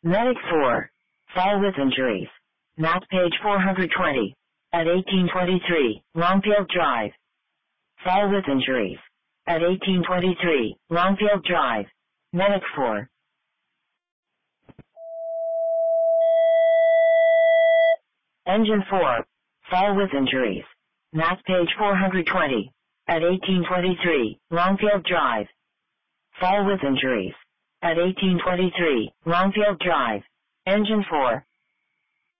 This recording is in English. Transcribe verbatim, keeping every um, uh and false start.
Medic four. Fall with injuries. Map page four hundred twenty. At eighteen twenty-three, Longfield Drive. Fall with injuries. At eighteen twenty-three, Longfield Drive. Medic four. Engine four. Fall with injuries. Map page four hundred twenty. At eighteen twenty-three, Longfield Drive. Fall with injuries. At eighteen twenty-three, Longfield Drive. Engine four.